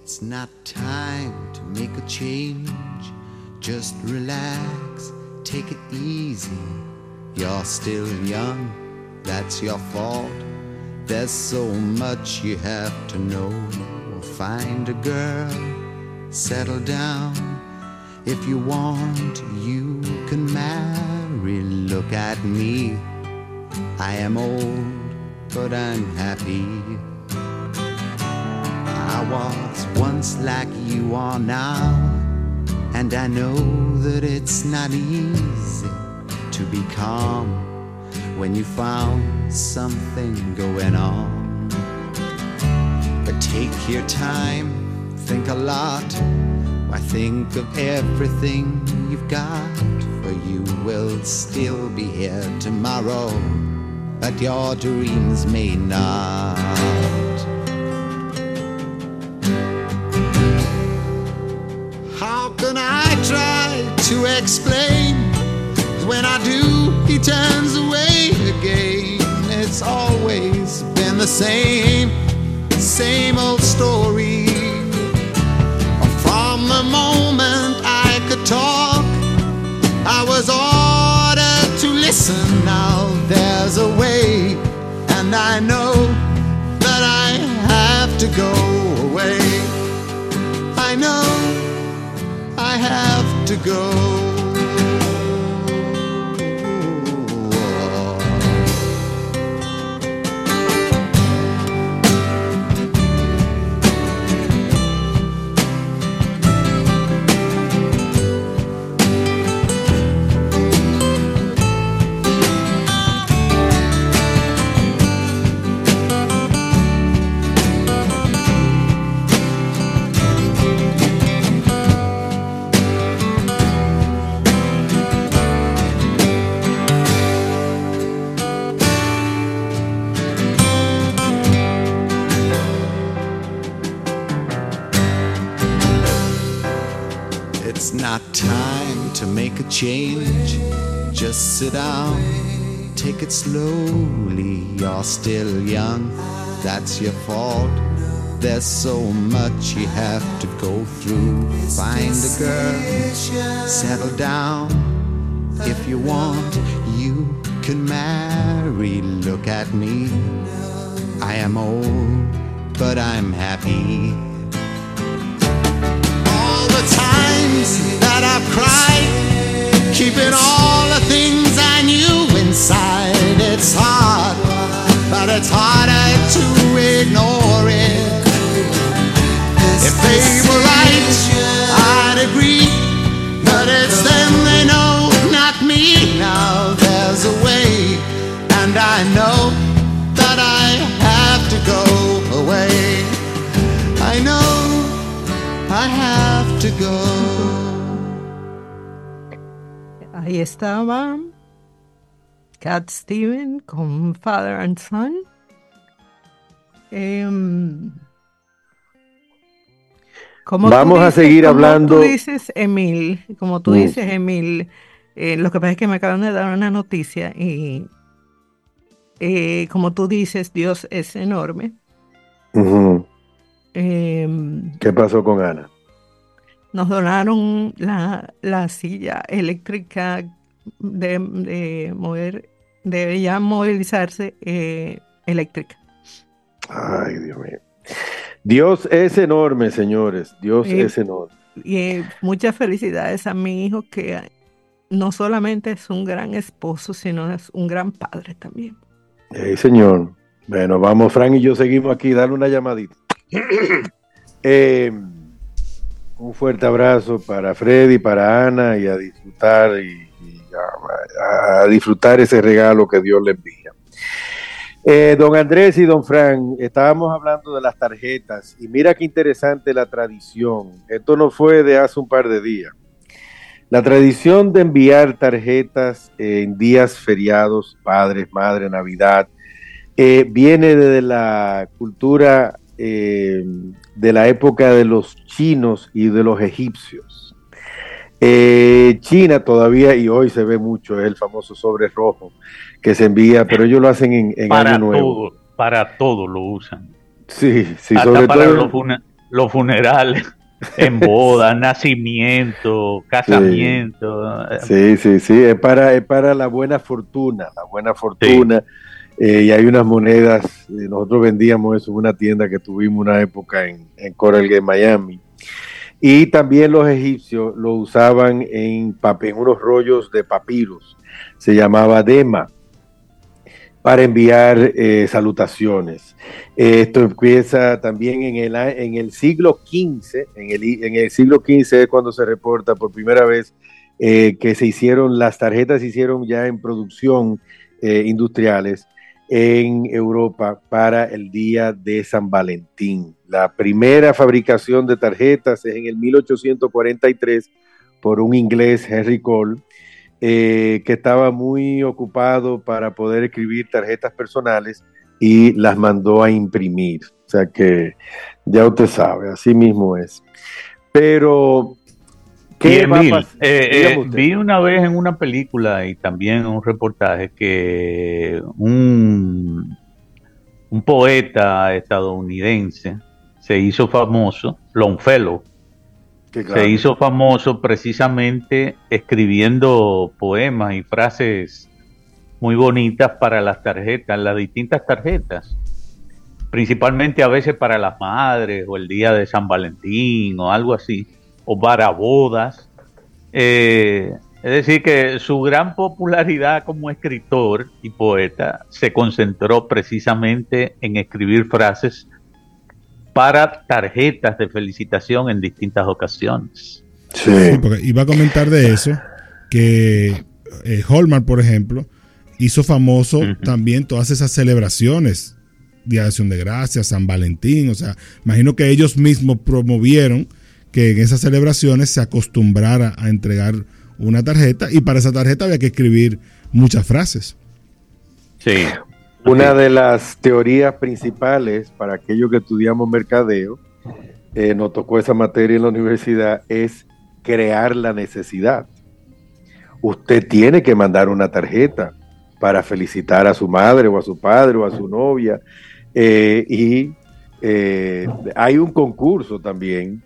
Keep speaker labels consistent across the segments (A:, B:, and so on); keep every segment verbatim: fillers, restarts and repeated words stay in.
A: It's not time to make a change. Just relax, take it easy. You're still young, that's your fault. There's so much you have to know. Find a girl, settle down. If you want, you can marry. Look at me, I am old, but I'm happy. I was once like you are now, and I know that it's not easy to be calm when you found something going on. But take your time, think a lot. Why, think of everything you've got, for you will still be here tomorrow, but your dreams may not. How can I try to explain? When I do, he turns away again. It's always been the same, same old story. From the moment I could talk, I was ordered to listen. Now there's a way, and I know that I have to go away. I know I have to go. It's not time to make a change. Just sit down, take it slowly. You're still young, that's your fault. There's so much you have to go through. Find a girl, settle down. If you want, you can marry. Look at me, I am old, but I'm happy. All the times that I've cried, keeping all the things I knew inside. It's hard, but it's harder to ignore it. If they were right, I'd agree, but it's them they know, not me. Now there's a way, and I know that I have to go away. I know I have to go.
B: Ahí estaba Cat Stevens con Father and Son. Eh, como
C: Vamos
B: tú
C: a
B: dices,
C: seguir
B: como
C: hablando.
B: tú dices, Emil, como tú
C: Mm.
B: dices, Emil, eh, lo que pasa es que me acaban de dar una noticia y eh, como tú dices, Dios es enorme.
C: Ujú.
B: Eh,
C: ¿Qué pasó con Ana?
B: Nos donaron la, la silla eléctrica de, de mover, de ya movilizarse eh, eléctrica.
C: Ay, Dios mío. Dios es enorme, señores. Dios
B: Eh,
C: es enorme.
B: Y eh, muchas felicidades a mi hijo, que no solamente es un gran esposo, sino es un gran padre también.
C: Sí, señor. Bueno, vamos, Frank y yo seguimos aquí. Dale una llamadita. eh, un fuerte abrazo para Freddy, para Ana, y a disfrutar y, y a, a disfrutar ese regalo que Dios le envía. Eh, don Andrés y don Frank, estábamos hablando de las tarjetas y mira qué interesante la tradición. Esto no fue de hace un par de días. La tradición de enviar tarjetas en días feriados, padres, madre, Navidad, eh, viene desde la cultura eh, de la época de los chinos y de los egipcios. Eh, China todavía, y hoy se ve mucho, es el famoso sobre rojo que se envía, pero ellos lo hacen en, en
D: para
C: Año Nuevo.
D: todo, para todo lo usan.
C: Sí, sí,
D: Hasta
C: sobre
D: para
C: todo.
D: los, funa- los funerales, en boda, nacimiento, casamiento.
C: Sí, sí, sí, es para, es para la buena fortuna, la buena fortuna. Sí. Eh, y hay unas monedas, eh, nosotros vendíamos eso en una tienda que tuvimos una época en, en Coral Gate, Miami. Y también los egipcios lo usaban en, en unos rollos de papiros, se llamaba dema, para enviar eh, salutaciones. Eh, esto empieza también en el, en el siglo quince, en el, en el siglo quince es cuando se reporta por primera vez eh, que se hicieron, las tarjetas se hicieron ya en producción eh, industriales en Europa para el día de San Valentín. La primera fabricación de tarjetas es en el mil ochocientos cuarenta y tres por un inglés, Henry Cole, Eh, que estaba muy ocupado para poder escribir tarjetas personales y las mandó a imprimir. O sea que ya usted sabe, así mismo es. Pero, ¿qué va a pasar?
D: Eh, eh, vi una vez en una película y también en un reportaje que un, un poeta estadounidense se hizo famoso, Longfellow, Claro. Se hizo famoso precisamente escribiendo poemas y frases muy bonitas para las tarjetas, las distintas tarjetas, principalmente a veces para las madres o el día de San Valentín o algo así, o para bodas. Eh, es decir, que su gran popularidad como escritor y poeta se concentró precisamente en escribir frases para tarjetas de felicitación en distintas ocasiones.
E: Sí, sí, porque iba a comentar de eso, que eh, Hallmark, por ejemplo, hizo famoso uh-huh. también todas esas celebraciones, Día de Acción de Gracias, San Valentín, o sea, imagino que ellos mismos promovieron que en esas celebraciones se acostumbrara a entregar una tarjeta, y para esa tarjeta había que escribir muchas frases.
D: Sí.
C: Una de las teorías principales para aquellos que estudiamos mercadeo, eh, nos tocó esa materia en la universidad, es crear la necesidad. Usted tiene que mandar una tarjeta para felicitar a su madre o a su padre o a su novia, eh, y eh, hay un concurso también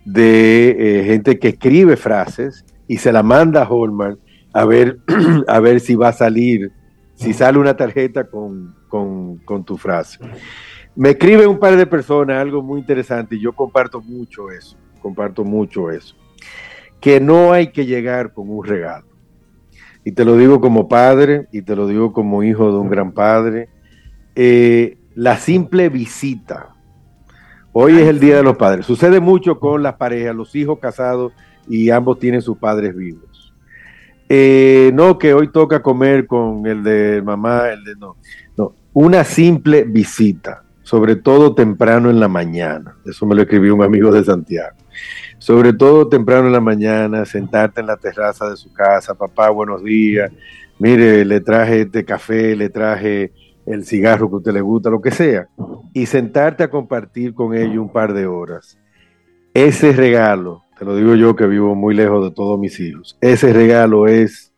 C: de eh, gente que escribe frases y se la manda a Hallmark a ver, a ver si va a salir, si sale una tarjeta con, con, con tu frase. Me escribe un par de personas algo muy interesante y yo comparto mucho eso, comparto mucho eso, que no hay que llegar con un regalo. Y te lo digo como padre y te lo digo como hijo de un gran padre. Eh, la simple visita. Hoy es el Día de los Padres. Sucede mucho con las parejas, los hijos casados y ambos tienen sus padres vivos. Eh, no, que hoy toca comer con el de mamá, el de no. No, una simple visita, sobre todo temprano en la mañana. Eso me lo escribió un amigo de Santiago. Sobre todo temprano en la mañana, sentarte en la terraza de su casa, papá, buenos días, mire, le traje este café, le traje el cigarro que a usted le gusta, lo que sea, y sentarte a compartir con ellos un par de horas. Ese regalo, te lo digo yo que vivo muy lejos de todos mis hijos, ese regalo es,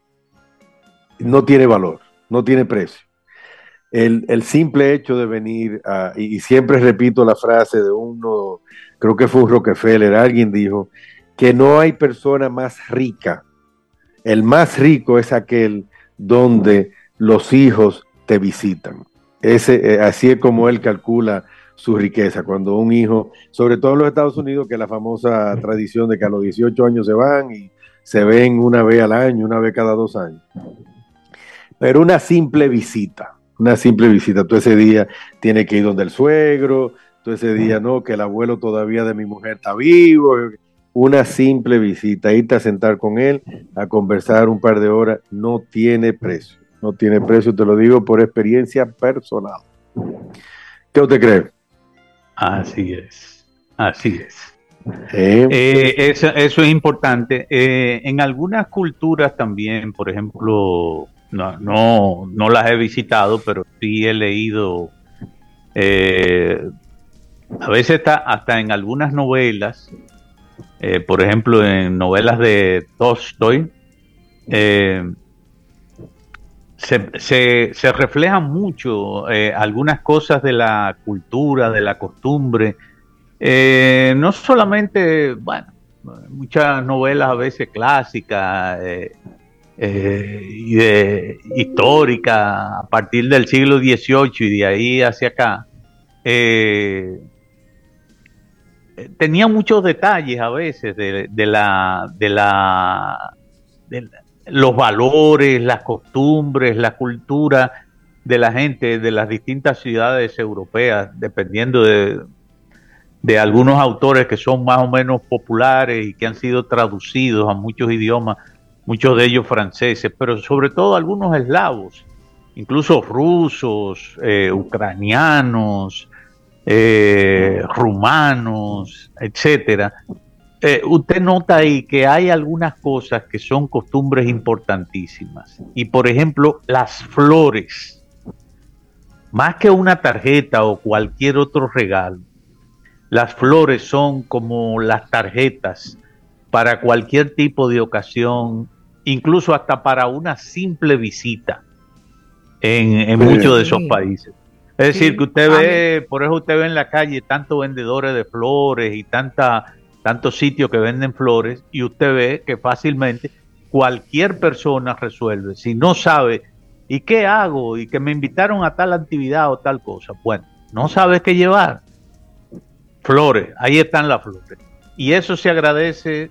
C: no tiene valor, no tiene precio. El, el simple hecho de venir, a, y, y siempre repito la frase de uno, creo que fue un Rockefeller, alguien dijo que no hay persona más rica, el más rico es aquel donde los hijos te visitan. Ese, eh, así es como él calcula su riqueza, cuando un hijo, sobre todo en los Estados Unidos, que es la famosa tradición de que a los dieciocho años se van y se ven una vez al año, una vez cada dos años. Pero una simple visita, una simple visita, tú ese día tienes que ir donde el suegro, tú ese día no, que el abuelo todavía de mi mujer está vivo, una simple visita, irte a sentar con él, a conversar un par de horas, no tiene precio, no tiene precio, te lo digo por experiencia personal. ¿Qué usted cree?
D: Así es, así es.
C: ¿Eh?
D: Eh, eso, eso es importante. Eh, en algunas culturas también, por ejemplo, no, no, no las he visitado, pero sí he leído, eh, a veces está hasta en algunas novelas, eh, por ejemplo, en novelas de Tolstoy, eh, se, se, se reflejan mucho eh, algunas cosas de la cultura, de la costumbre, Eh, no solamente, bueno, muchas novelas a veces clásicas eh, eh, y de histórica a partir del siglo dieciocho y de ahí hacia acá, eh, tenía muchos detalles a veces de, de la de la de los valores, las costumbres, la cultura de la gente de las distintas ciudades europeas, dependiendo de de algunos autores que son más o menos populares y que han sido traducidos a muchos idiomas, muchos de ellos franceses, pero sobre todo algunos eslavos, incluso rusos, eh, ucranianos, eh, rumanos, etcétera. Eh, usted nota ahí que hay algunas cosas que son costumbres importantísimas. Y por ejemplo, las flores, más que una tarjeta o cualquier otro regalo, las flores son como las tarjetas para cualquier tipo de ocasión, incluso hasta para una simple visita en, en sí. muchos de esos países. Es sí. decir, que usted ve, por eso usted ve en la calle tantos vendedores de flores y tanta, tantos sitios que venden flores, y usted ve que fácilmente cualquier persona resuelve. Si no sabe, ¿y qué hago? Y que me invitaron a tal actividad o tal cosa. Bueno, no sabe qué llevar. Flores, ahí están las flores. Y eso se agradece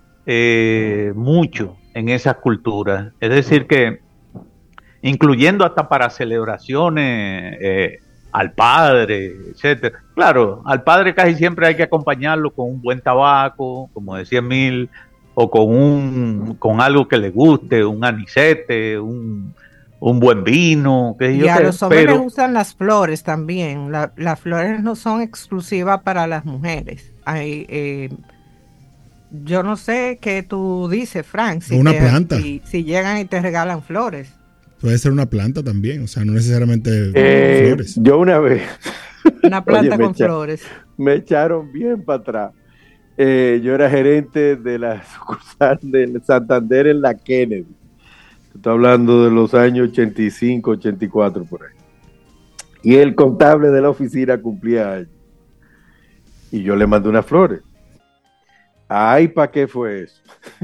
D: eh, mucho en esas culturas. Es decir que, incluyendo hasta para celebraciones eh, al padre, etcétera. Claro, al padre casi siempre hay que acompañarlo con un buen tabaco, como decía Emil, o con un con algo que le guste, un anisete, un un buen vino, que
B: y
D: yo
B: a
D: sé,
B: los hombres
D: pero
B: les gustan las flores también. La, las flores no son exclusivas para las mujeres. Hay, eh, yo no sé qué tú dices, Frank. Si
E: una
B: te,
E: planta.
B: Si, si llegan y te regalan flores.
E: Puede ser una planta también, o sea, no necesariamente
C: eh,
E: flores.
C: Yo una vez...
B: Una planta
C: Oye,
B: con
C: echa,
B: flores.
C: Me echaron bien para atrás. Eh, yo era gerente de la sucursal de Santander en la Kennedy. Estoy hablando de los años ochenta y cinco, ochenta y cuatro por ahí. Y el contable de la oficina cumplía años. Y yo le mandé unas flores. Ay, ¿para qué fue eso?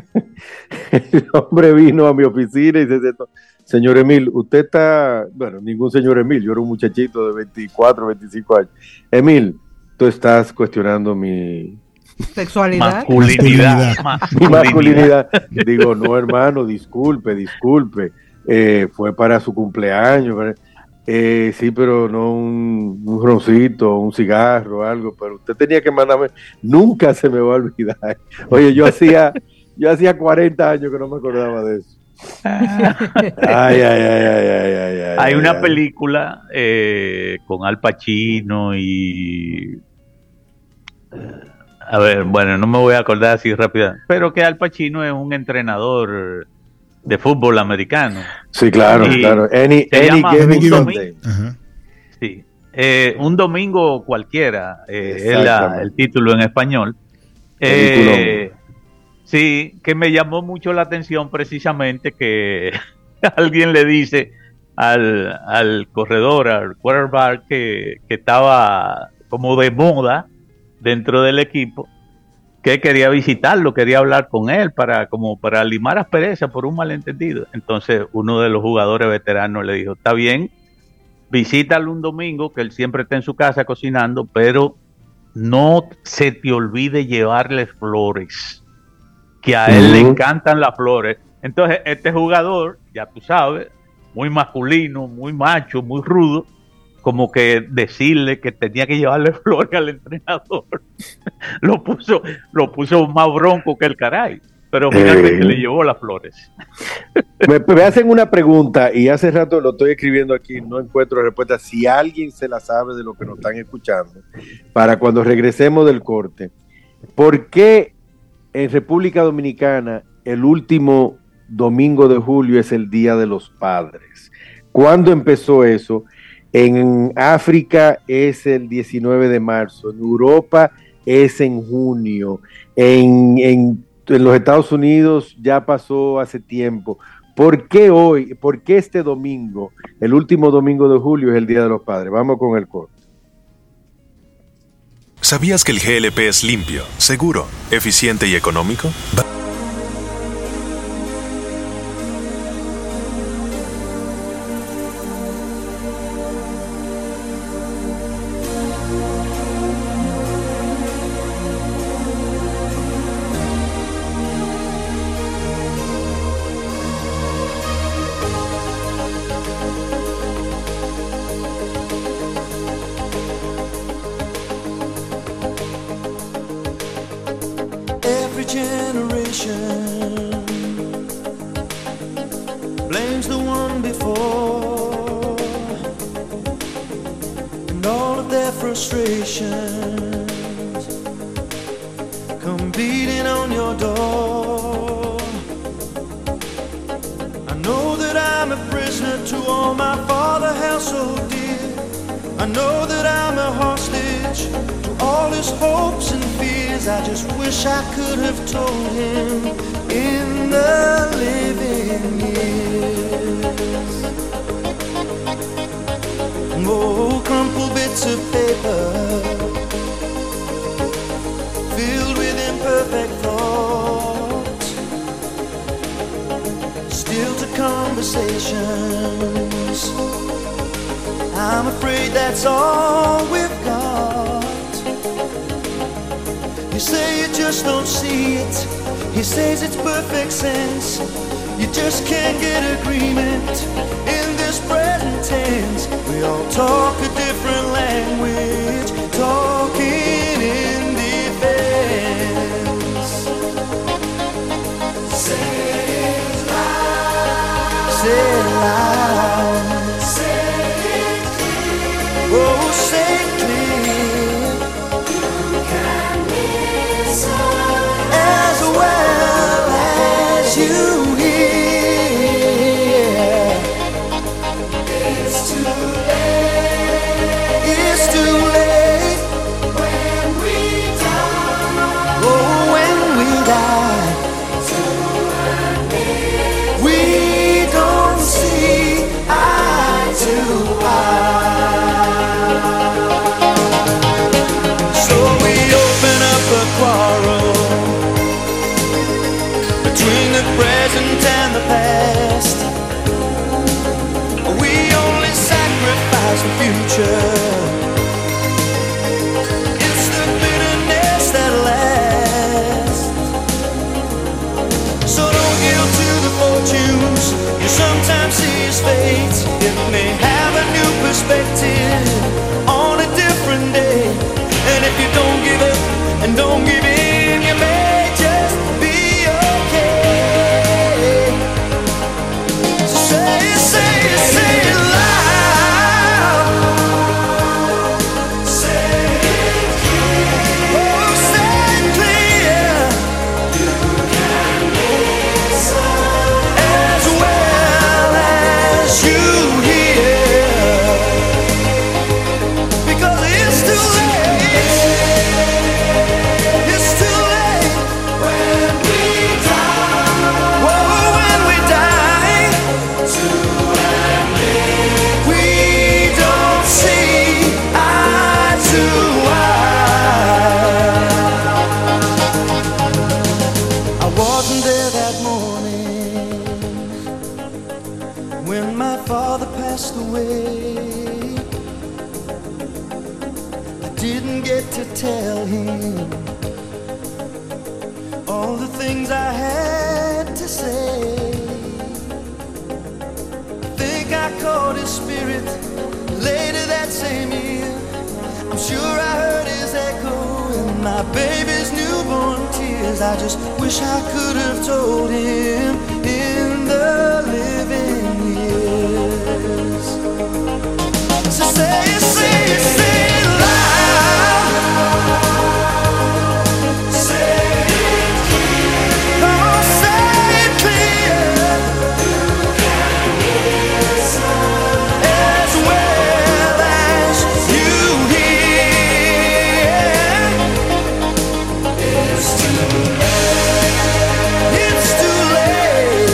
C: El hombre vino a mi oficina y se sentó. Señor Emil, usted está... Bueno, ningún señor Emil. Yo era un muchachito de veinticuatro, veinticinco años. Emil, tú estás cuestionando mi...
B: Sexualidad.
D: Masculinidad.
C: Mi masculinidad. Digo, no, hermano, disculpe, disculpe. Eh, fue para su cumpleaños. Eh, sí, pero no un, un roncito, un cigarro, algo. Pero usted tenía que mandarme. Nunca se me va a olvidar. Oye, yo hacía, yo hacía cuarenta años que no me acordaba de eso. Ay, ay, ay, ay, ay, ay, ay.
D: Hay
C: ay,
D: una
C: ay.
D: película eh, con Al Pacino y... A ver, bueno, no me voy a acordar así rápido, pero que Al Pacino es un entrenador de fútbol americano.
C: Sí, claro,
D: y
C: claro. Any,
D: se
C: any
D: llama
C: given
D: Un
C: Sunday.
D: Domingo,
E: Ajá.
D: sí, eh, un domingo cualquiera, eh, es la,
C: Exactamente.
D: el título en español. Eh, sí, que me llamó mucho la atención precisamente que alguien le dice al, al corredor, al quarterback, que, que estaba como de moda dentro del equipo, que quería visitarlo, quería hablar con él para como para limar asperezas por un malentendido. Entonces uno de los jugadores veteranos le dijo, está bien, visítalo un domingo, que él siempre está en su casa cocinando, pero no se te olvide llevarle flores, que a él
C: Uh-huh.
D: le encantan las flores. Entonces este jugador, ya tú sabes, muy masculino, muy macho, muy rudo, como que decirle que tenía que llevarle flores al entrenador. lo puso lo puso más bronco que el caray, pero finalmente
C: Eh.
D: le llevó las flores.
C: Me, me hacen una pregunta y hace rato lo estoy escribiendo aquí, no encuentro respuesta. Si alguien se la sabe de lo que nos están escuchando, para cuando regresemos del corte, ¿por qué en República Dominicana el último domingo de julio es el Día de los Padres? ¿Cuándo empezó eso? En África es el diecinueve de marzo, en Europa es en junio, en, en, en los Estados Unidos ya pasó hace tiempo. ¿Por qué hoy, por qué este domingo, el último domingo de julio es el Día de los Padres? Vamos con el corte.
F: ¿Sabías que el G L P es limpio, seguro, eficiente y económico?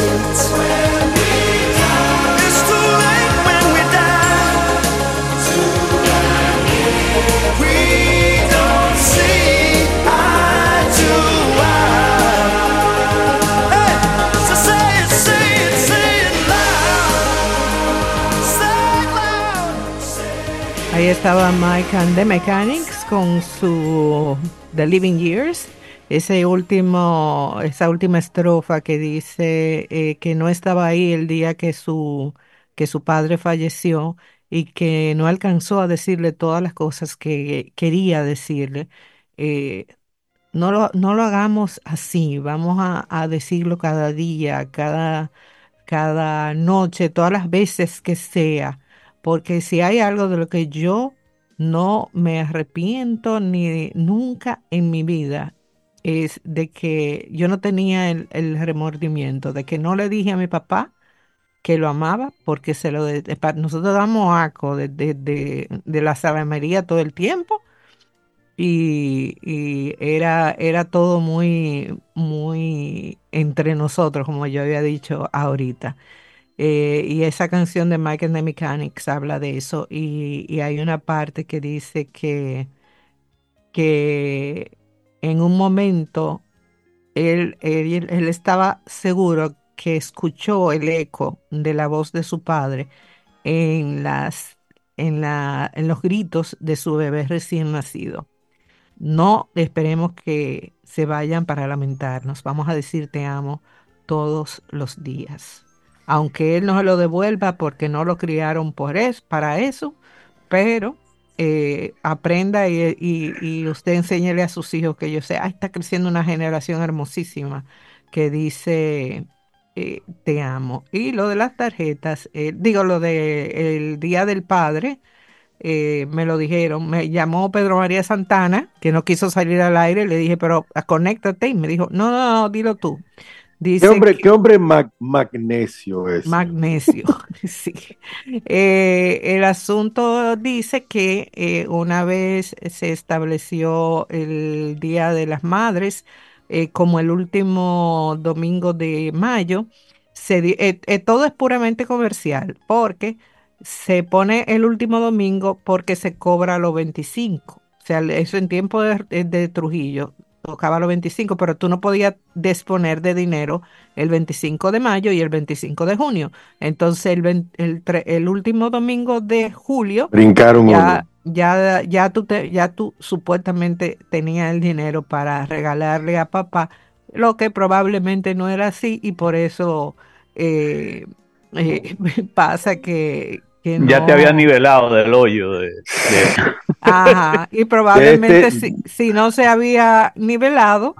A: It's too late when we die.
B: estaba Mike and the Mechanics con su The Living Years, ese último, esa última estrofa que dice eh, que no estaba ahí el día que su, que su padre falleció y que no alcanzó a decirle todas las cosas que quería decirle. Eh, no lo, no lo hagamos así, vamos a, a decirlo cada día, cada cada noche, todas las veces que sea, porque si hay algo de lo que yo no me arrepiento ni nunca en mi vida, es de que yo no tenía el, el remordimiento, de que no le dije a mi papá que lo amaba, porque se lo de, de- pa- nosotros damos aco de, de, de, de la salamería todo el tiempo. Y, y era, era todo muy, muy entre nosotros, como yo había dicho ahorita. Eh, y esa canción de Mike and the Mechanics habla de eso. Y, y hay una parte que dice que, que en un momento él, él, él estaba seguro que escuchó el eco de la voz de su padre en las, en la, en los gritos de su bebé recién nacido. No esperemos que se vayan para lamentarnos. Vamos a decir te amo todos los días. Aunque él no se lo devuelva porque no lo criaron por eso, para eso, pero eh, aprenda y, y- y usted enséñele a sus hijos que yo sé, ah, está creciendo una generación hermosísima que dice eh, te amo. Y lo de las tarjetas, eh, digo, lo de el Día del Padre eh, me lo dijeron, me llamó Pedro María Santana, que no quiso salir al aire, le dije, pero ah, conéctate, y me dijo, no, no, no, dilo tú.
C: ¿Qué
B: Dice
C: hombre,
B: que
C: qué hombre mag- magnesio ese?
B: magnesio, sí. Eh, el asunto dice que eh, una vez se estableció el Día de las Madres eh, como el último domingo de mayo. Se di- eh, eh, todo es puramente comercial porque se pone el último domingo porque se cobra los veinticinco. O sea, eso en tiempo de, de Trujillo tocaba los veinticinco, pero tú no podías disponer de dinero el veinticinco de mayo y el veinticinco de junio. Entonces, el, vein- el, tre- el último domingo de julio,
C: Brincaron
B: ya,
C: uno.
B: ya, ya, tú te- ya tú supuestamente tenías el dinero para regalarle a papá, lo que probablemente no era así y por eso eh, eh, pasa que, que
D: Ya te había
B: no.
D: nivelado del hoyo de, de-
B: Ajá, y
C: De este,
B: probablemente si, si no se había nivelado,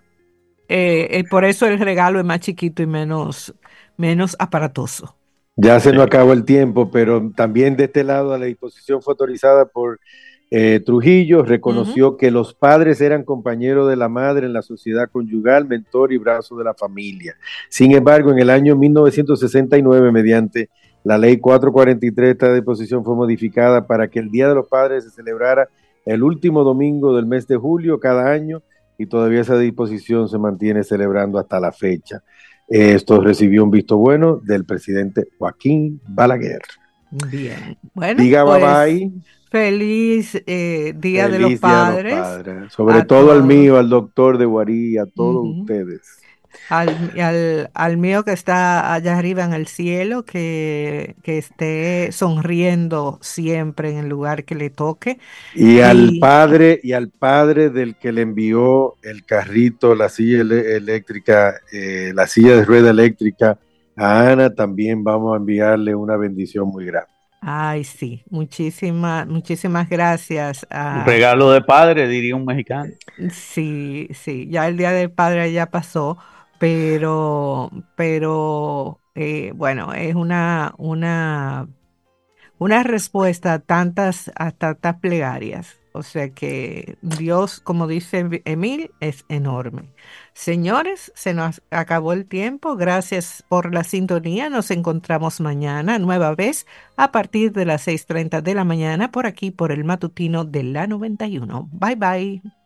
B: eh, eh, por eso el regalo es más chiquito y menos, menos aparatoso.
C: ya se nos
D: Sí.
C: acabó el tiempo, pero también de este lado la disposición fue autorizada por eh, Trujillo,
B: Ujú.
C: reconoció que los padres eran compañeros de la madre en la sociedad conyugal, mentor y brazo de la familia. Sin embargo, en el año mil novecientos sesenta y nueve, mediante la ley cuatrocientos cuarenta y tres, esta disposición fue modificada para que el Día de los Padres se celebrara el último domingo del mes de julio cada año y todavía esa disposición se mantiene celebrando hasta la fecha. Esto recibió un visto bueno del presidente Joaquín Balaguer.
B: Bien, bueno,
C: Diga bye
B: pues
C: bye.
B: feliz eh, Día de los
C: Feliz Día de los
B: Padres
C: Padres. Sobre
B: a
C: todo al
B: todos.
C: mío, al doctor de Guarí, a todos
B: Ujú.
C: ustedes.
B: Al, al, al mío que está allá arriba en el cielo, que, que esté sonriendo siempre en el lugar que le toque.
C: Y al
B: Y
C: padre, y al padre del que le envió el carrito, la silla ele- eléctrica, eh, la silla de rueda eléctrica a Ana, también vamos a enviarle una bendición muy grande.
B: ay, sí, muchísimas, muchísimas gracias. A,
D: regalo de padre, diría un mexicano.
B: sí, sí, ya el Día del Padre ya pasó, pero, pero eh, bueno, es una, una, una respuesta a tantas, a tantas plegarias. O sea que Dios, como dice Emil, es enorme. Señores, se nos acabó el tiempo. Gracias por la sintonía. Nos encontramos mañana, nueva vez, a partir de las seis treinta de la mañana, por aquí, por el matutino de la noventa y uno. Bye bye.